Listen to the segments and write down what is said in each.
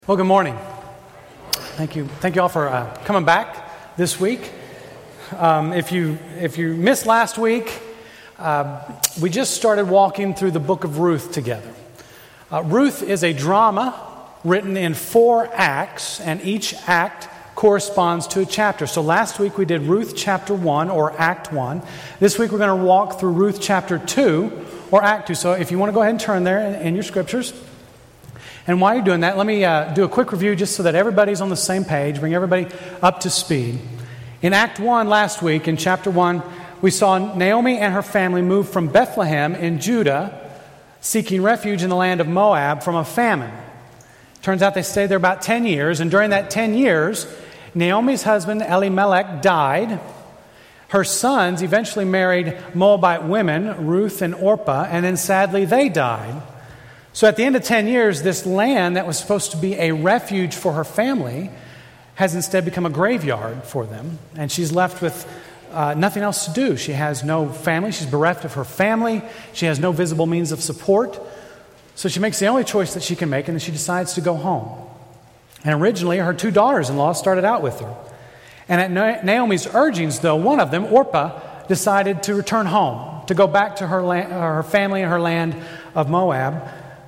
Well, good morning. Thank you all for coming back this week. If you missed last week, we just started walking through the book of Ruth together. Ruth is a drama written in 4 acts, and each act corresponds to a chapter. So last week we did Ruth chapter 1 or Act 1. This week we're going to walk through Ruth chapter 2 or Act 2. So if you want to go ahead and turn there in your scriptures. And while you're doing that, let me do a quick review just so that everybody's on the same page, bring everybody up to speed. In Act 1 last week, in chapter 1, we saw Naomi and her family move from Bethlehem in Judah, seeking refuge in the land of Moab from a famine. Turns out they stayed there about 10 years, and during that 10 years, Naomi's husband Elimelech died. Her sons eventually married Moabite women, Ruth and Orpah, and then sadly they died. So at the end of 10 years, this land that was supposed to be a refuge for her family has instead become a graveyard for them. And she's left with nothing else to do. She has no family. She's bereft of her family. She has no visible means of support. So she makes the only choice that she can make, and then she decides to go home. And originally, her 2 daughters-in-law started out with her. And at Naomi's urgings, though, one of them, Orpah, decided to return home, to go back to her family and her land of Moab.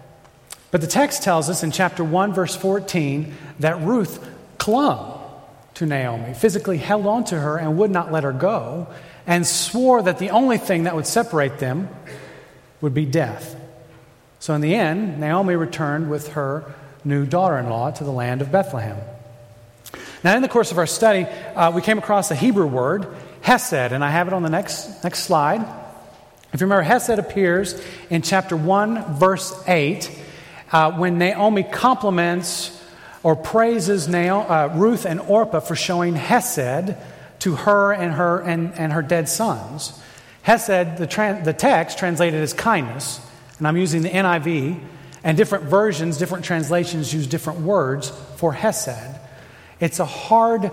But the text tells us in chapter 1, verse 14, that Ruth clung to Naomi, physically held on to her and would not let her go, and swore that the only thing that would separate them would be death. So in the end, Naomi returned with her new daughter-in-law to the land of Bethlehem. Now in the course of our study, we came across a Hebrew word, hesed, and I have it on the next slide. If you remember, hesed appears in chapter 1, verse 8, when Naomi compliments or praises Ruth and Orpah for showing hesed to her and her dead sons. Hesed, the text translated as kindness, and I'm using the NIV, and different versions, different translations use different words for hesed. It's a hard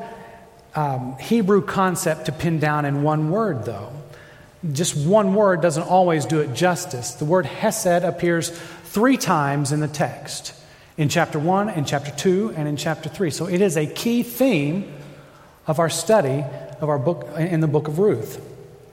Hebrew concept to pin down in one word, though. Just one word doesn't always do it justice. The word hesed appears 3 times in the text, in chapter 1, in chapter 2, and in chapter 3. So it is a key theme of our study of our book in the book of Ruth.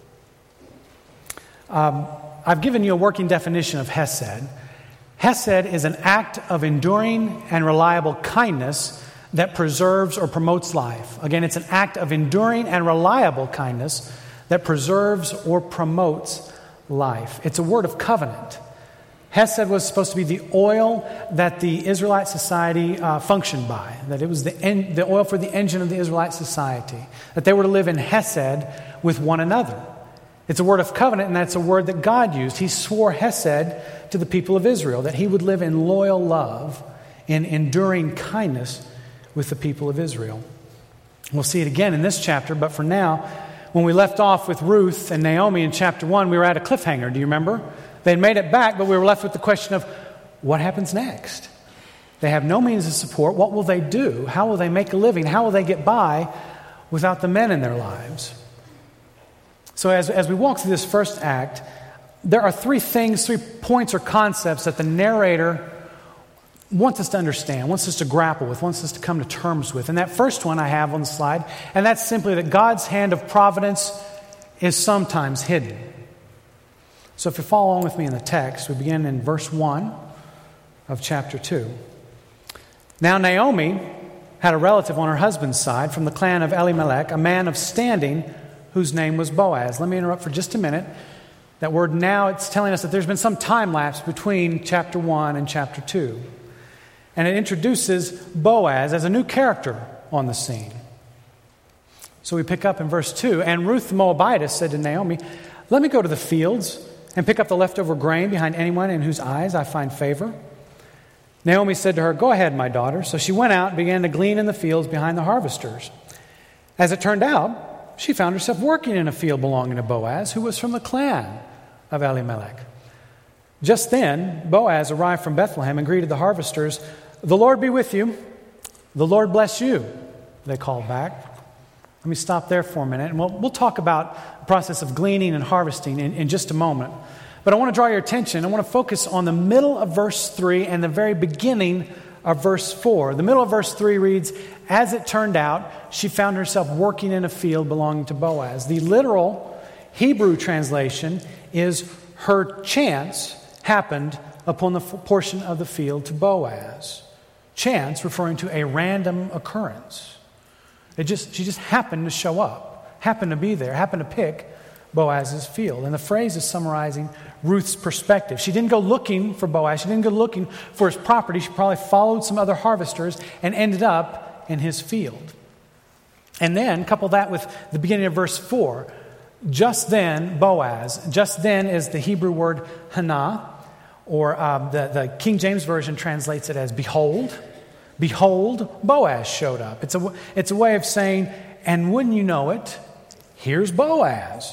I've given you a working definition of hesed. Hesed is an act of enduring and reliable kindness that preserves or promotes life. Again, it's an act of enduring and reliable kindness that preserves or promotes life. It's a word of covenant. Hesed was supposed to be the oil that the Israelite society functioned by, that it was the oil for the engine of the Israelite society, that they were to live in Hesed with one another. It's a word of covenant, and that's a word that God used. He swore Hesed to the people of Israel, that he would live in loyal love, in enduring kindness with the people of Israel. We'll see it again in this chapter, but for now, when we left off with Ruth and Naomi in chapter 1, we were at a cliffhanger. Do you remember? They had made it back, but we were left with the question of what happens next? They have no means of support. What will they do? How will they make a living? How will they get by without the men in their lives? So as we walk through this first act, there are 3 points or concepts that the narrator wants us to understand, wants us to grapple with, wants us to come to terms with. And that first one I have on the slide, and that's simply that God's hand of providence is sometimes hidden. So if you follow along with me in the text, we begin in verse 1 of chapter 2. Now Naomi had a relative on her husband's side from the clan of Elimelech, a man of standing whose name was Boaz. Let me interrupt for just a minute. That word now, it's telling us that there's been some time lapse between chapter 1 and chapter 2. And it introduces Boaz as a new character on the scene. So we pick up in verse 2. And Ruth the Moabitess said to Naomi, "Let me go to the fields and pick up the leftover grain behind anyone in whose eyes I find favor." Naomi said to her, "Go ahead, my daughter." So she went out and began to glean in the fields behind the harvesters. As it turned out, she found herself working in a field belonging to Boaz, who was from the clan of Elimelech. Just then, Boaz arrived from Bethlehem and greeted the harvesters. "The Lord be with you. The Lord bless you," they called back. Let me stop there for a minute, and we'll talk about the process of gleaning and harvesting in just a moment. But I want to draw your attention. I want to focus on the middle of verse 3 and the very beginning of verse 4. The middle of verse 3 reads, "As it turned out, she found herself working in a field belonging to Boaz." The literal Hebrew translation is, "Her chance happened upon the portion of the field to Boaz." Chance referring to a random occurrence. She just happened to show up, happened to be there, happened to pick Boaz's field. And the phrase is summarizing Ruth's perspective. She didn't go looking for Boaz. She didn't go looking for his property. She probably followed some other harvesters and ended up in his field. And then couple that with the beginning of verse 4. Just then, Boaz. Just then is the Hebrew word hana, or the King James Version translates it as behold. Behold, Boaz showed up. It's a way of saying, and wouldn't you know it, here's Boaz.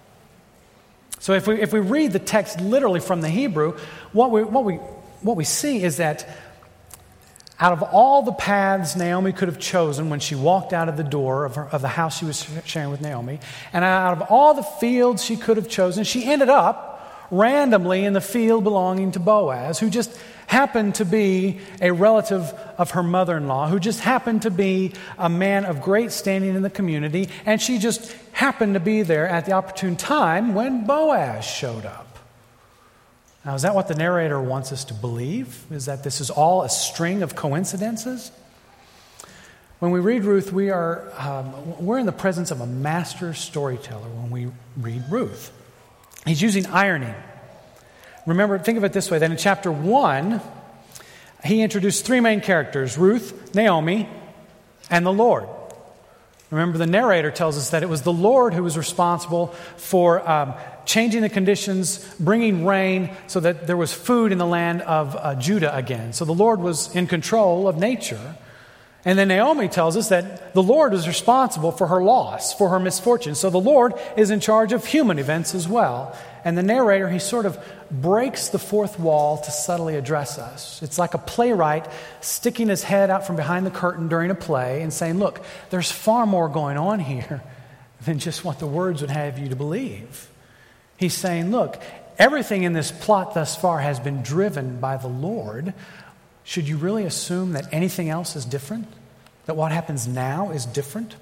So if we read the text literally from the Hebrew, what we see is that out of all the paths Naomi could have chosen when she walked out of the door of the house she was sharing with Naomi, and out of all the fields she could have chosen, she ended up randomly in the field belonging to Boaz, who just happened to be a relative of her mother-in-law, who just happened to be a man of great standing in the community, and she just happened to be there at the opportune time when Boaz showed up. Now, is that what the narrator wants us to believe? Is that this is all a string of coincidences? When we read Ruth, we're in the presence of a master storyteller when we read Ruth. He's using irony. Remember, think of it this way, that in chapter 1, he introduced three main characters, Ruth, Naomi, and the Lord. Remember, the narrator tells us that it was the Lord who was responsible for changing the conditions, bringing rain so that there was food in the land of Judah again. So the Lord was in control of nature. And then Naomi tells us that the Lord is responsible for her loss, for her misfortune. So the Lord is in charge of human events as well. And the narrator, he sort of breaks the fourth wall to subtly address us. It's like a playwright sticking his head out from behind the curtain during a play and saying, look, there's far more going on here than just what the words would have you to believe. He's saying, look, everything in this plot thus far has been driven by the Lord. Should you really assume that anything else is different? That what happens now is different?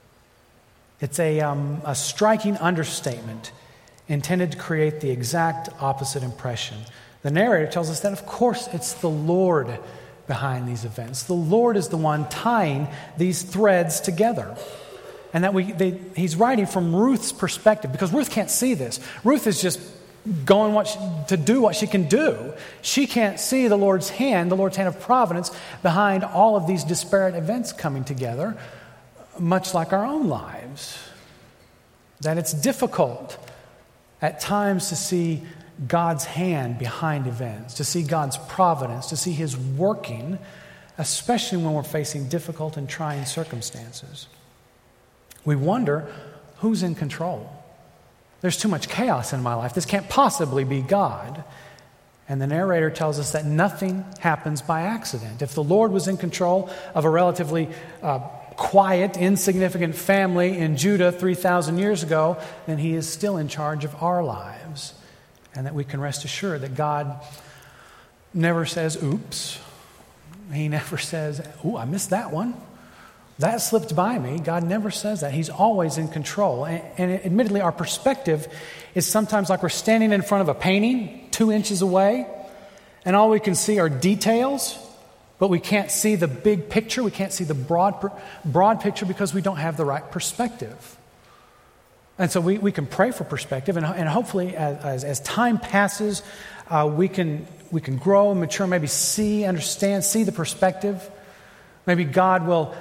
It's a striking understatement intended to create the exact opposite impression. The narrator tells us that, of course, it's the Lord behind these events. The Lord is the one tying these threads together. And that he's writing from Ruth's perspective, because Ruth can't see this. Ruth is just going to do what she can do. She can't see the Lord's hand of providence behind all of these disparate events coming together, much like our own lives. That it's difficult at times to see God's hand behind events, to see God's providence, to see His working, especially when we're facing difficult and trying circumstances. We wonder, who's in control? There's too much chaos in my life. This can't possibly be God. And the narrator tells us that nothing happens by accident. If the Lord was in control of a relatively quiet, insignificant family in Judah 3,000 years ago, then He is still in charge of our lives. And that we can rest assured that God never says, oops. He never says, ooh, I missed that one. That slipped by me. God never says that. He's always in control. And admittedly, our perspective is sometimes like we're standing in front of a painting 2 inches away, and all we can see are details, but we can't see the big picture. We can't see the broad picture because we don't have the right perspective. And so we can pray for perspective, and hopefully as time passes, we can grow and mature, maybe understand, see the perspective. Maybe God will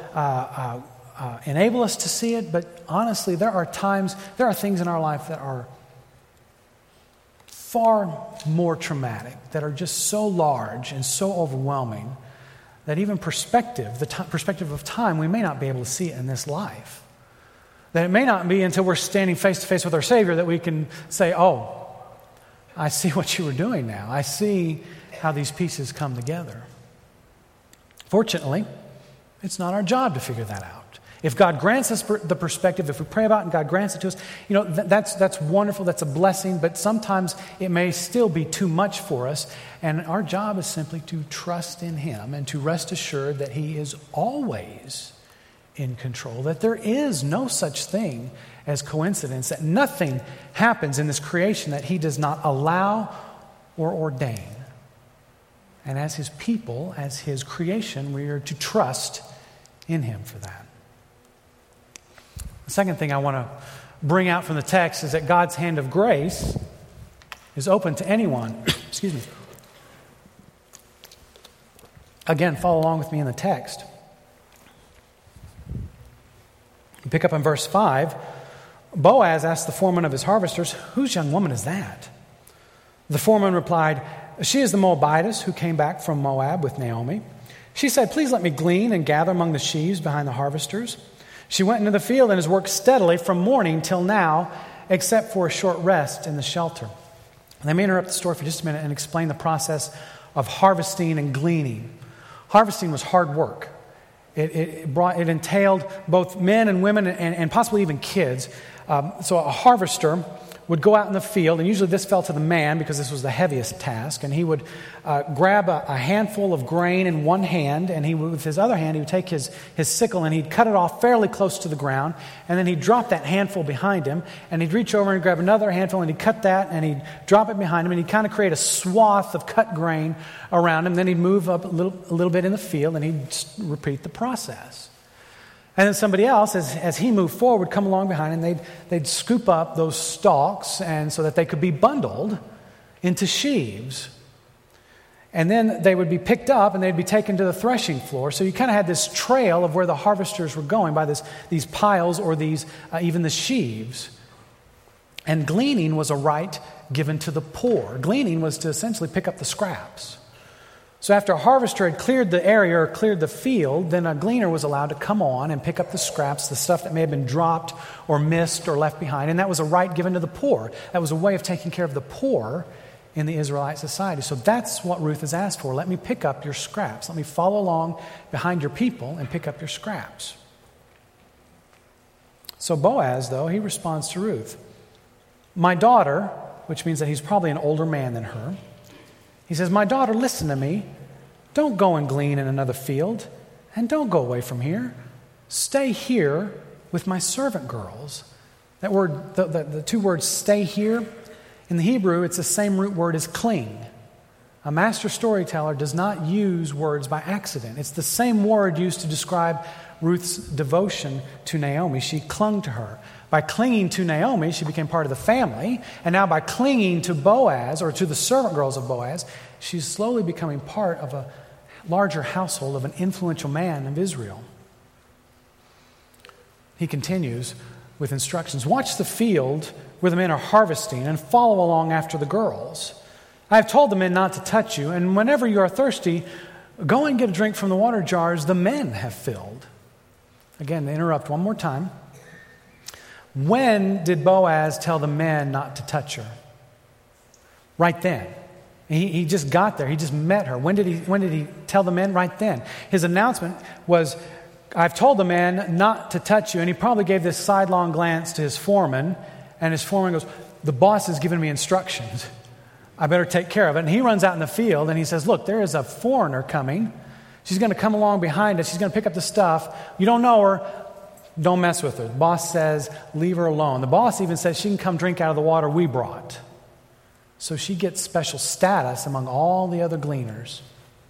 enable us to see it, but honestly, there are things in our life that are far more traumatic, that are just so large and so overwhelming that even perspective, perspective of time, we may not be able to see it in this life. That it may not be until we're standing face to face with our Savior that we can say, oh, I see what you were doing now. I see how these pieces come together. Fortunately, it's not our job to figure that out. If God grants us the perspective, if we pray about it and God grants it to us, that's wonderful, that's a blessing, but sometimes it may still be too much for us. And our job is simply to trust in Him and to rest assured that He is always in control, that there is no such thing as coincidence, that nothing happens in this creation that He does not allow or ordain. And as His people, as His creation, we are to trust in Him for that. The second thing I want to bring out from the text is that God's hand of grace is open to anyone. Excuse me. Again, follow along with me in the text. You pick up in verse 5. Boaz asked the foreman of his harvesters, "Whose young woman is that?" The foreman replied, "She is the Moabitess who came back from Moab with Naomi. She said, 'Please let me glean and gather among the sheaves behind the harvesters.' She went into the field and has worked steadily from morning till now, except for a short rest in the shelter." Let me interrupt the story for just a minute and explain the process of harvesting and gleaning. Harvesting was hard work. It entailed both men and women and possibly even kids. So a harvester would go out in the field, and usually this fell to the man because this was the heaviest task, and he would grab a handful of grain in one hand, and with his other hand he would take his sickle and he'd cut it off fairly close to the ground, and then he'd drop that handful behind him, and he'd reach over and grab another handful and he'd cut that and he'd drop it behind him, and he'd kind of create a swath of cut grain around him. Then he'd move up a little bit in the field and he'd repeat the process. And then somebody else, as he moved forward, would come along behind and they'd scoop up those stalks and so that they could be bundled into sheaves. And then they would be picked up and they'd be taken to the threshing floor. So you kind of had this trail of where the harvesters were going by these piles or even the sheaves. And gleaning was a right given to the poor. Gleaning was to essentially pick up the scraps. So after a harvester had cleared the area or cleared the field, then a gleaner was allowed to come on and pick up the scraps, the stuff that may have been dropped or missed or left behind. And that was a right given to the poor. That was a way of taking care of the poor in the Israelite society. So that's what Ruth has asked for. Let me pick up your scraps. Let me follow along behind your people and pick up your scraps. So Boaz, though, he responds to Ruth. "My daughter," which means that he's probably an older man than her. He says, "My daughter, listen to me. Don't go and glean in another field, and don't go away from here. Stay here with my servant girls." That word, the two words "stay here," in the Hebrew, it's the same root word as "cling." A master storyteller does not use words by accident. It's the same word used to describe Ruth's devotion to Naomi. She clung to her. By clinging to Naomi, she became part of the family. And now by clinging to Boaz, or to the servant girls of Boaz, she's slowly becoming part of a larger household of an influential man of Israel. He continues with instructions. "Watch the field where the men are harvesting and follow along after the girls. I have told the men not to touch you, and whenever you are thirsty, go and get a drink from the water jars the men have filled." Again, to interrupt one more time. When did Boaz tell the men not to touch her? Right then. He just got there. He just met her. When did he tell the men? Right then. His announcement was, "I've told the men not to touch you." And he probably gave this sidelong glance to his foreman. And his foreman goes, "The boss has given me instructions. I better take care of it." And he runs out in the field and he says, "Look, there is a foreigner coming. She's going to come along behind us. She's going to pick up the stuff. You don't know her. Don't mess with her." The boss says, "Leave her alone." The boss even says she can come drink out of the water we brought. So she gets special status among all the other gleaners.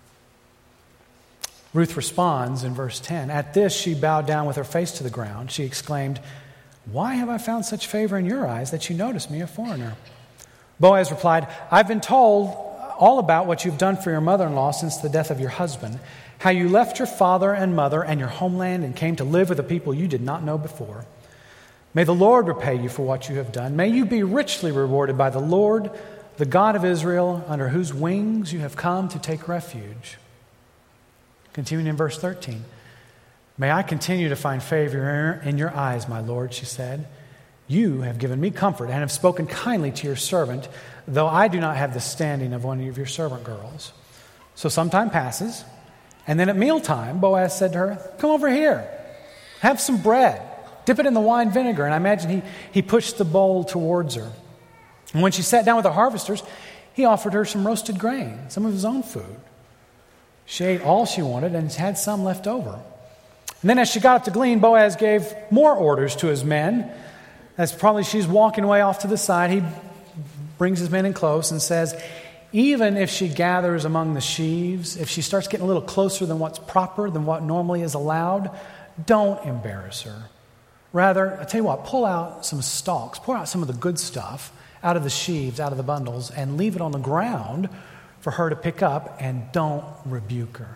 Ruth responds in verse 10. At this, she bowed down with her face to the ground. She exclaimed, "Why have I found such favor in your eyes that you notice me, a foreigner?" Boaz replied, "I've been told all about what you've done for your mother-in-law since the death of your husband, how you left your father and mother and your homeland and came to live with a people you did not know before. May the Lord repay you for what you have done. May you be richly rewarded by the Lord, the God of Israel, under whose wings you have come to take refuge." Continuing in verse 13. "May I continue to find favor in your eyes, my Lord," she said. "You have given me comfort and have spoken kindly to your servant, though I do not have the standing of one of your servant girls." So some time passes, and then at mealtime, Boaz said to her, "Come over here. Have some bread. Dip it in the wine vinegar. And I imagine he pushed the bowl towards her. And when she sat down with the harvesters, he offered her some roasted grain, some of his own food. She ate all she wanted and had some left over. And then as she got up to glean, Boaz gave more orders to his men. As probably she's walking away off to the side, he brings his men in close and says, even if she gathers among the sheaves, if she starts getting a little closer than what's proper, than what normally is allowed, don't embarrass her. Rather, I tell you what, pull out some stalks, pour out some of the good stuff out of the sheaves, out of the bundles, and leave it on the ground for her to pick up, and don't rebuke her.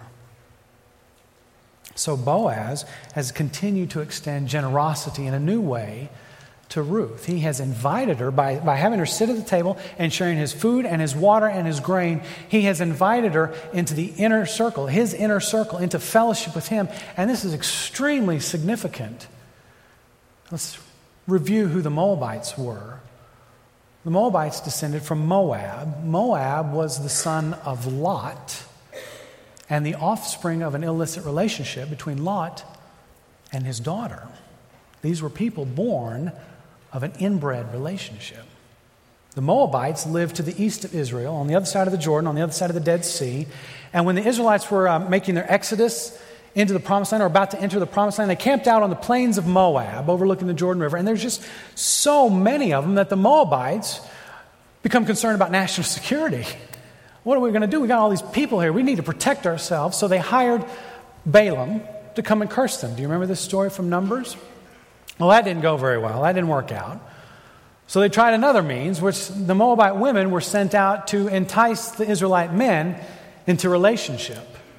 So Boaz has continued to extend generosity in a new way to Ruth. He has invited her by having her sit at the table and sharing his food and his water and his grain. He has invited her into the inner circle, his inner circle, into fellowship with him. And this is extremely significant. Let's review who the Moabites were. The Moabites descended from Moab. Moab was the son of Lot and the offspring of an illicit relationship between Lot and his daughter. These were people born of an inbred relationship. The Moabites lived to the east of Israel, on the other side of the Jordan, on the other side of the Dead Sea. And when the Israelites were making their exodus into the Promised Land, or about to enter the Promised Land, they camped out on the plains of Moab, overlooking the Jordan River. And there's just so many of them that the Moabites become concerned about national security. What are we going to do? We got all these people here. We need to protect ourselves. So they hired Balaam to come and curse them. Do you remember this story from Numbers? Well, that didn't go very well. That didn't work out. So they tried another means, which the Moabite women were sent out to entice the Israelite men into relationships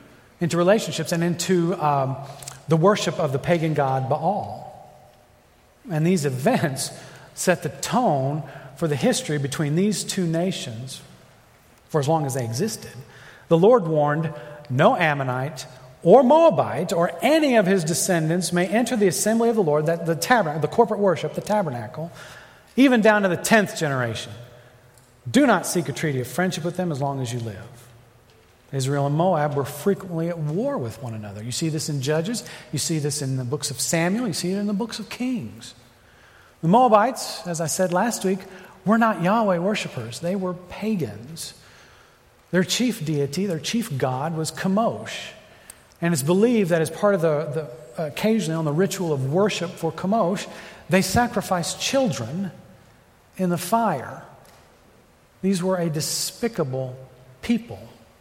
and into the worship of the pagan god Baal. And these events set the tone for the history between these two nations for as long as they existed. The Lord warned, no Ammonite or Moabite or any of his descendants may enter the assembly of the Lord, that the tabernacle, the corporate worship, the tabernacle, even down to the 10th generation. Do not seek a treaty of friendship with them as long as you live. Israel and Moab were frequently at war with one another. You see this in Judges. You see this in the books of Samuel. You see it in the books of Kings. The Moabites, as I said last week, were not Yahweh worshipers. They were pagans. Their chief deity, their chief god, was Chemosh. And it's believed that as part of the occasionally on the ritual of worship for Chemosh, they sacrificed children in the fire. These were a despicable people.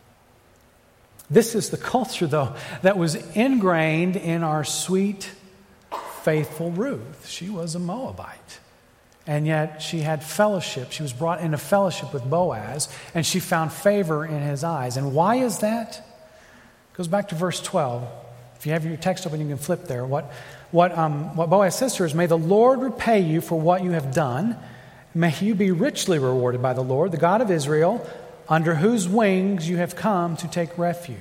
This is the culture, though, that was ingrained in our sweet, faithful Ruth. She was a Moabite. And yet she had fellowship. She was brought into fellowship with Boaz, and she found favor in his eyes. And why is that? It goes back to verse 12. If you have your text open, you can flip there. What Boaz says to her is, may the Lord repay you for what you have done. May you be richly rewarded by the Lord, the God of Israel, under whose wings you have come to take refuge.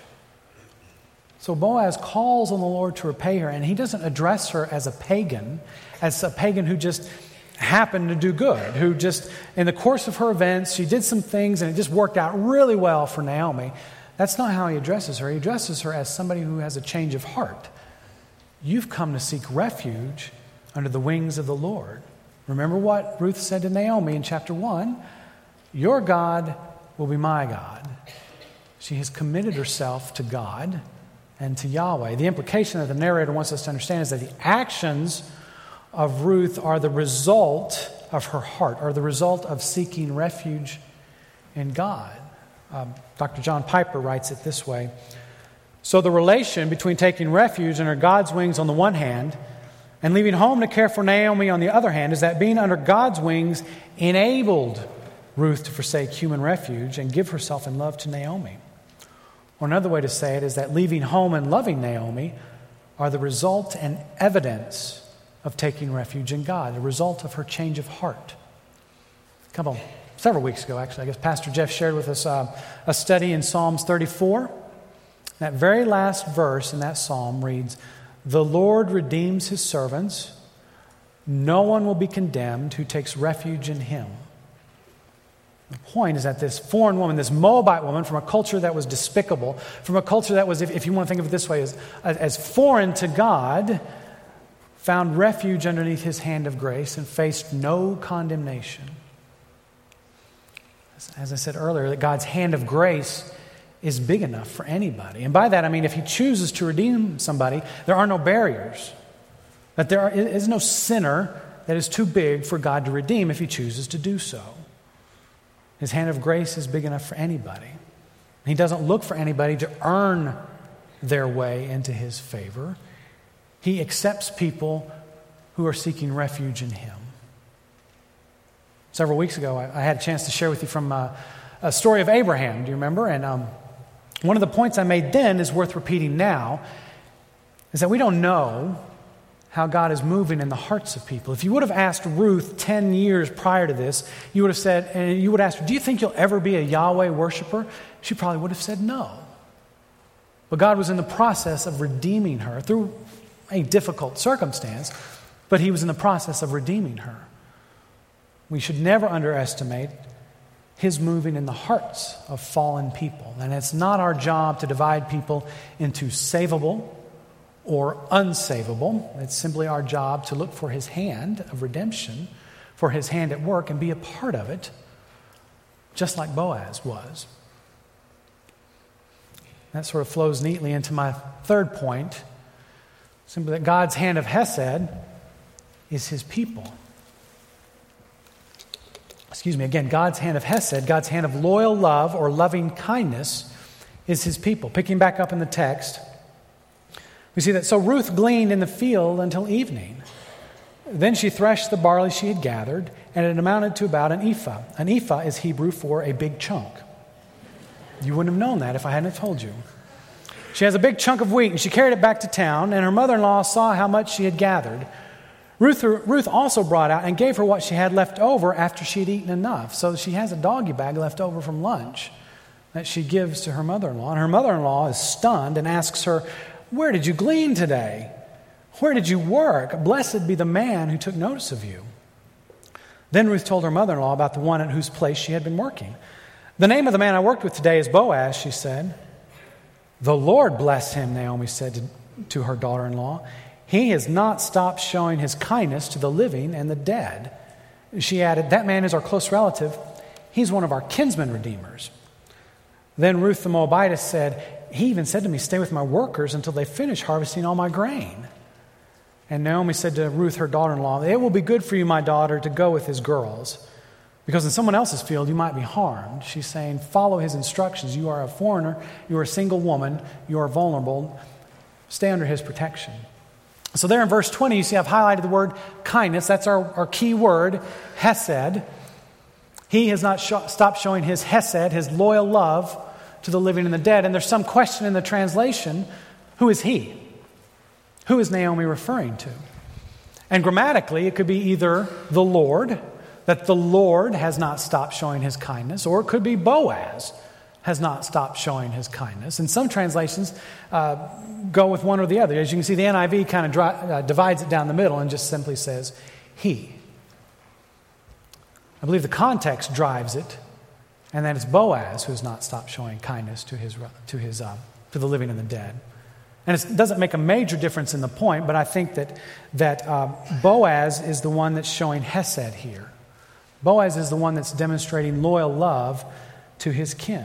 So Boaz calls on the Lord to repay her, and he doesn't address her as a pagan who just happened to do good, who just, in the course of her events, she did some things and it just worked out really well for Naomi. That's not how he addresses her. He addresses her as somebody who has a change of heart. You've come to seek refuge under the wings of the Lord. Remember what Ruth said to Naomi in chapter 1? Your God will be my God. She has committed herself to God and to Yahweh. The implication that the narrator wants us to understand is that the actions of Ruth are the result of her heart, are the result of seeking refuge in God. Dr. John Piper writes it this way. So the relation between taking refuge under God's wings on the one hand and leaving home to care for Naomi on the other hand is that being under God's wings enabled Ruth to forsake human refuge and give herself in love to Naomi. Or another way to say it is that leaving home and loving Naomi are the result and evidence of taking refuge in God, the result of her change of heart. Several weeks ago, actually, I guess Pastor Jeff shared with us a study in Psalms 34. That very last verse in that psalm reads, the Lord redeems his servants. No one will be condemned who takes refuge in him. The point is that this foreign woman, this Moabite woman from a culture that was despicable, from a culture that was, if you want to think of it this way, as foreign to God, found refuge underneath his hand of grace and faced no condemnation. As I said earlier, that God's hand of grace is big enough for anybody. And by that, I mean if he chooses to redeem somebody, there are no barriers. That there is no sinner that is too big for God to redeem if he chooses to do so. His hand of grace is big enough for anybody. He doesn't look for anybody to earn their way into his favor. He accepts people who are seeking refuge in him. Several weeks ago, I had a chance to share with you from a story of Abraham. Do you remember? And one of the points I made then is worth repeating now, is that we don't know how God is moving in the hearts of people. If you would have asked Ruth 10 years prior to this, you would have said, and you would ask her, do you think you'll ever be a Yahweh worshiper? She probably would have said no. But God was in the process of redeeming her through a difficult circumstance, but he was in the process of redeeming her. We should never underestimate his moving in the hearts of fallen people. And it's not our job to divide people into savable or unsavable. It's simply our job to look for his hand of redemption, for his hand at work, and be a part of it, just like Boaz was. That sort of flows neatly into my third point, simply that God's hand of Hesed is his people. Again, God's hand of Hesed, God's hand of loyal love or loving kindness is his people. Picking back up in the text, we see that, so Ruth gleaned in the field until evening. Then she threshed the barley she had gathered, and it amounted to about an ephah. An ephah is Hebrew for a big chunk. You wouldn't have known that if I hadn't told you. She has a big chunk of wheat, and she carried it back to town, and her mother-in-law saw how much she had gathered. Ruth also brought out and gave her what she had left over after she had eaten enough. So she has a doggy bag left over from lunch that she gives to her mother-in-law. And her mother-in-law is stunned and asks her, "Where did you glean today? Where did you work? Blessed be the man who took notice of you." Then Ruth told her mother-in-law about the one at whose place she had been working. "The name of the man I worked with today is Boaz," she said. "The Lord bless him," Naomi said to her daughter-in-law. "He has not stopped showing his kindness to the living and the dead." She added, "That man is our close relative. He's one of our kinsman redeemers." Then Ruth the Moabitess said, "He even said to me, 'Stay with my workers until they finish harvesting all my grain.'" And Naomi said to Ruth, her daughter-in-law, "It will be good for you, my daughter, to go with his girls, because in someone else's field you might be harmed." She's saying, follow his instructions. You are a foreigner. You are a single woman. You are vulnerable. Stay under his protection. So there in verse 20, you see I've highlighted the word kindness. That's our key word, hesed. He has not stopped showing his hesed, his loyal love to the living and the dead. And there's some question in the translation, who is he? Who is Naomi referring to? And grammatically, it could be either the Lord, that the Lord has not stopped showing his kindness, or it could be Boaz has not stopped showing his kindness. And some translations go with one or the other. As you can see, the NIV kind of divides it down the middle and just simply says, he. I believe the context drives it, and that it's Boaz who has not stopped showing kindness to the living and the dead. And it doesn't make a major difference in the point, but I think that Boaz is the one that's showing hesed here. Boaz is the one that's demonstrating loyal love to his kin.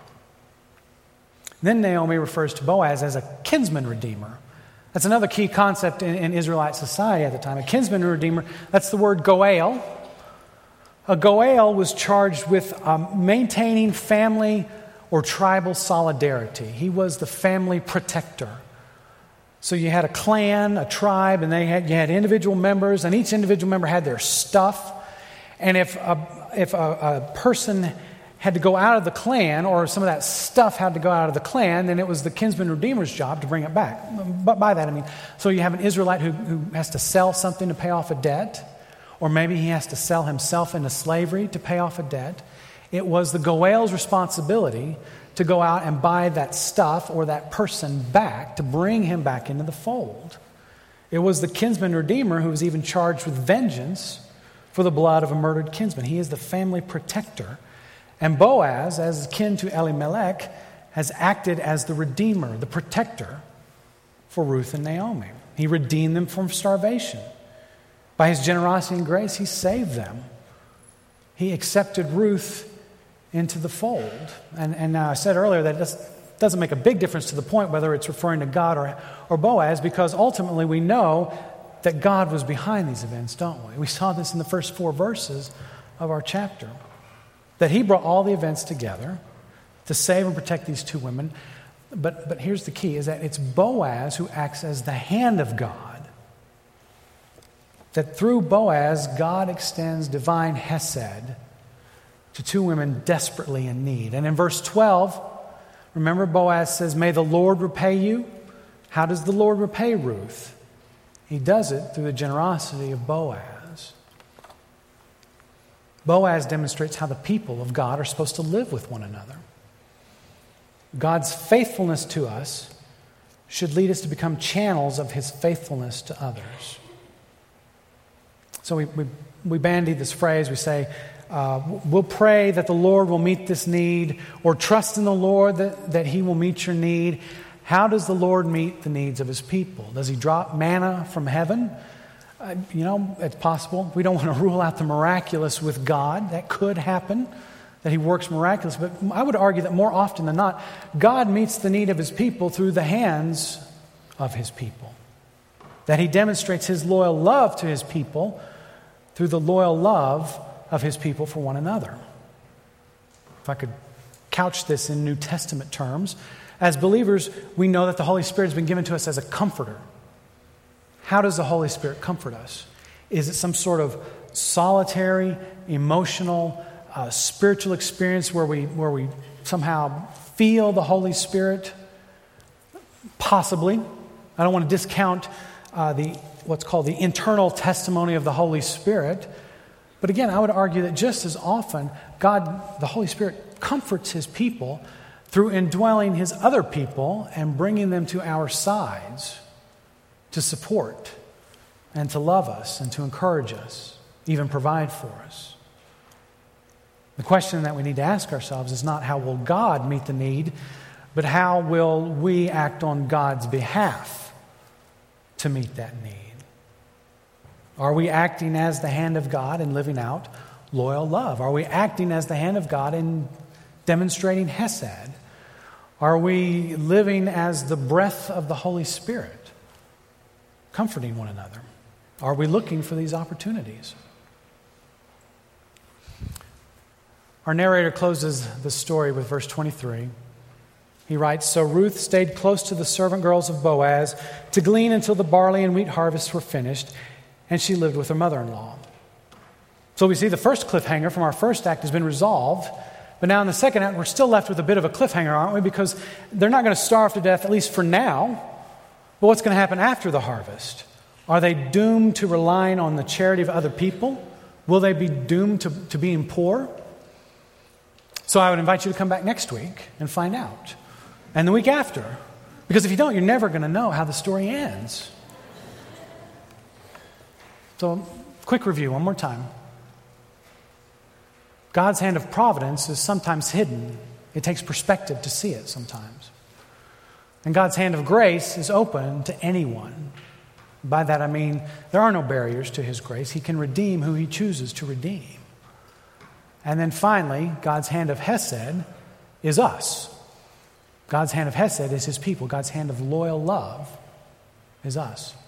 Then Naomi refers to Boaz as a kinsman redeemer. That's another key concept in Israelite society at the time. A kinsman redeemer, that's the word goel. A goel was charged with maintaining family or tribal solidarity. He was the family protector. So you had a clan, a tribe, and you had individual members, and each individual member had their stuff. And if a person had to go out of the clan, or some of that stuff had to go out of the clan, then it was the kinsman redeemer's job to bring it back. But by that I mean, so you have an Israelite who has to sell something to pay off a debt, or maybe he has to sell himself into slavery to pay off a debt. It was the goel's responsibility to go out and buy that stuff or that person back, to bring him back into the fold. It was the kinsman redeemer who was even charged with vengeance for the blood of a murdered kinsman. He is the family protector. And Boaz, as kin to Elimelech, has acted as the redeemer, the protector for Ruth and Naomi. He redeemed them from starvation. By his generosity and grace, he saved them. He accepted Ruth into the fold. And I said earlier that it doesn't make a big difference to the point whether it's referring to God or Boaz, because ultimately we know that God was behind these events, don't we? We saw this in the first 4 verses of our chapter, that he brought all the events together to save and protect these 2 women. But here's the key, is that it's Boaz who acts as the hand of God. That through Boaz, God extends divine hesed to 2 women desperately in need. And in verse 12, remember Boaz says, "May the Lord repay you." How does the Lord repay Ruth? He does it through the generosity of Boaz. Boaz demonstrates how the people of God are supposed to live with one another. God's faithfulness to us should lead us to become channels of his faithfulness to others. So we bandy this phrase. We say, we'll pray that the Lord will meet this need, or trust in the Lord that he will meet your need. How does the Lord meet the needs of his people? Does he drop manna from heaven? It's possible. We don't want to rule out the miraculous with God. That could happen, that he works miraculous. But I would argue that more often than not, God meets the need of his people through the hands of his people. That he demonstrates his loyal love to his people through the loyal love of his people for one another. If I could couch this in New Testament terms, as believers, we know that the Holy Spirit has been given to us as a comforter. How does the Holy Spirit comfort us? Is it some sort of solitary, emotional, spiritual experience where we somehow feel the Holy Spirit? Possibly. I don't want to discount what's called the internal testimony of the Holy Spirit. But again, I would argue that just as often, God, the Holy Spirit, comforts his people through indwelling his other people and bringing them to our sides to support and to love us and to encourage us, even provide for us. The question that we need to ask ourselves is not how will God meet the need, but how will we act on God's behalf to meet that need? Are we acting as the hand of God and living out loyal love? Are we acting as the hand of God in demonstrating hesed? Are we living as the breath of the Holy Spirit, comforting one another? Are we looking for these opportunities? Our narrator closes the story with verse 23. He writes, "So Ruth stayed close to the servant girls of Boaz to glean until the barley and wheat harvests were finished, and she lived with her mother-in-law." So we see the first cliffhanger from our first act has been resolved, but now in the second act we're still left with a bit of a cliffhanger, aren't we? Because they're not going to starve to death, at least for now. But what's going to happen after the harvest? Are they doomed to relying on the charity of other people? Will they be doomed to being poor? So I would invite you to come back next week and find out. And the week after. Because if you don't, you're never going to know how the story ends. So, quick review one more time. God's hand of providence is sometimes hidden. It takes perspective to see it sometimes. And God's hand of grace is open to anyone. By that I mean there are no barriers to his grace. He can redeem who he chooses to redeem. And then finally, God's hand of hesed is us. God's hand of hesed is his people. God's hand of loyal love is us.